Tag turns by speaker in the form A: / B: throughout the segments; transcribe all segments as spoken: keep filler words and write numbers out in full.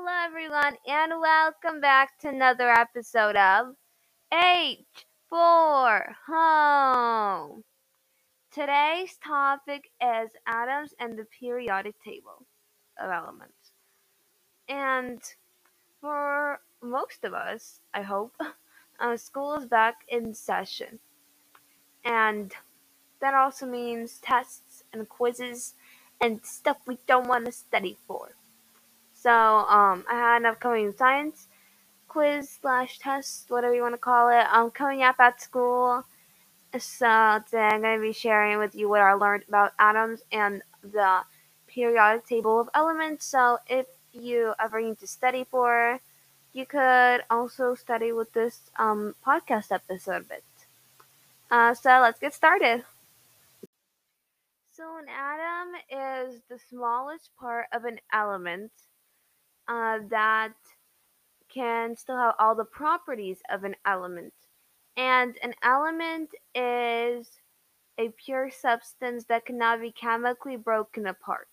A: Hello, everyone, and welcome back to another episode of H for Home. Today's topic is atoms and the periodic table of elements. And for most of us, I hope, uh, school is back in session. And that also means tests and quizzes and stuff we don't want to study for. So, um, I had an upcoming science quiz slash test, whatever you want to call it, um, coming up at school. So today I'm going to be sharing with you what I learned about atoms and the periodic table of elements. So if you ever need to study for, you could also study with this um, podcast episode a bit. Uh, so let's get started. So an atom is the smallest part of an element uh, that can still have all the properties of an element. And an element is a pure substance that cannot be chemically broken apart.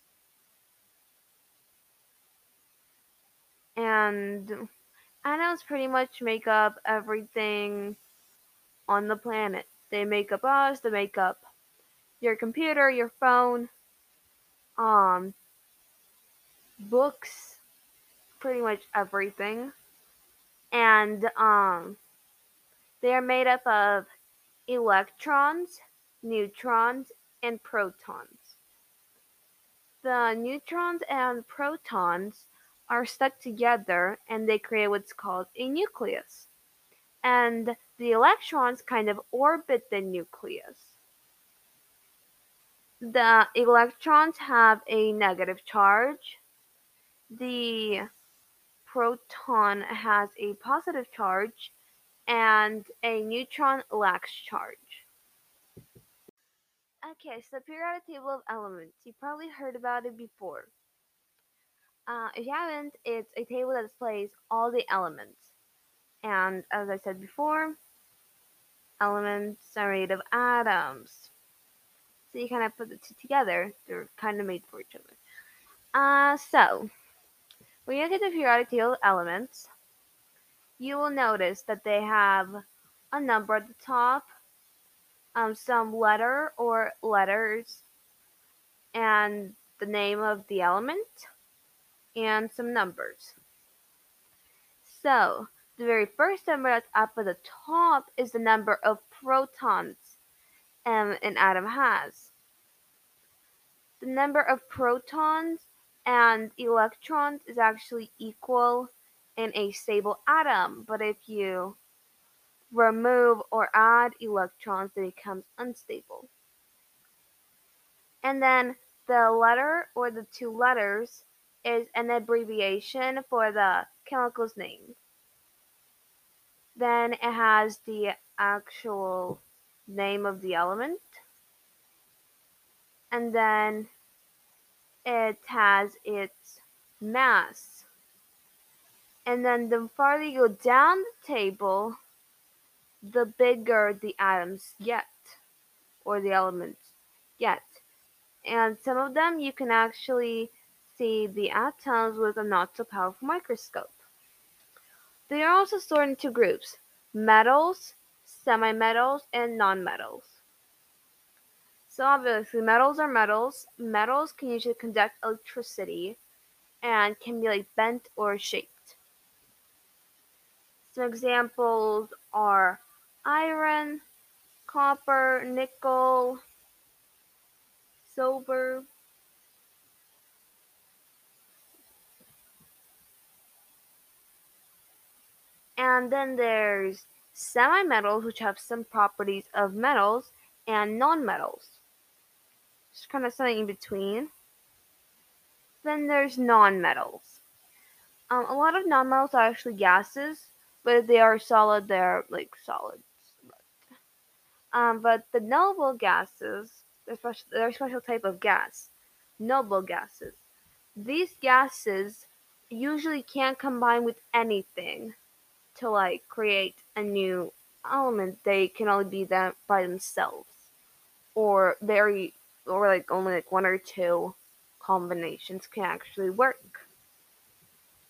A: And atoms pretty much make up everything on the planet. They make up us, they make up your computer, your phone, um, books, pretty much everything. And um, they are made up of electrons, neutrons, and protons. The neutrons and protons are stuck together and they create what's called a nucleus. And the electrons kind of orbit the nucleus. The electrons have a negative charge. The proton has a positive charge and a neutron lacks charge. Okay, so the periodic table of elements. You probably heard about it before. Uh, if you haven't, it's a table that displays all the elements. And as I said before, elements are made of atoms. So you kind of put the two together, they're kind of made for each other. Uh, so, when you look at the periodic table of elements, you will notice that they have a number at the top, um, some letter or letters, and the name of the element, and some numbers. So, the very first number that's up at the top is the number of protons um, an atom has. The number of protons and electrons is actually equal in a stable atom, but if you remove or add electrons, it becomes unstable. And then the letter or the two letters is an abbreviation for the chemical's name. Then it has the actual name of the element. And then it has its mass. And then the farther you go down the table, the bigger the atoms get, or the elements get. And some of them you can actually see the atoms with a not so powerful microscope. They are also sorted into groups: metals, semi-metals, and non-metals. So obviously metals are metals. Metals can usually conduct electricity and can be like bent or shaped. Some examples are iron, copper, nickel, silver. And then there's semi-metals, which have some properties of metals, and non-metals. Just kind of something in between. Then there's non-metals. Um, a lot of non-metals are actually gases, but if they are solid, they're like solids. Um, but the noble gases, they're, special, they're a special type of gas. Noble gases. These gases usually can't combine with anything to like create a new element. They can only be them by themselves, or very, or like only like one or two combinations can actually work.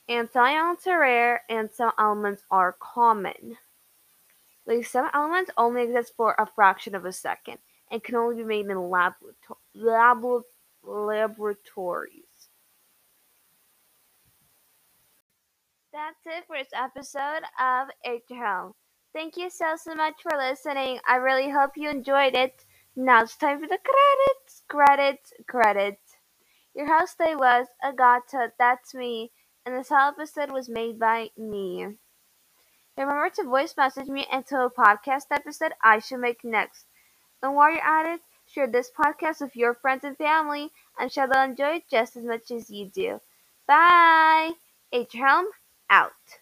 A: and some elements are rare and some elements are common. Like some elements only exist for a fraction of a second and can only be made in laborato- labo- laboratories. That's it for this episode of H Home. Thank you so so much for listening. I really hope you enjoyed it. Now it's time for the credits, credits, credits. Your host today was Agata, that's me, and this whole episode was made by me. Remember to voice message me into a podcast episode I should make next. And while you're at it, share this podcast with your friends and family. I'm sure they'll enjoy it just as much as you do. Bye! H Helm out.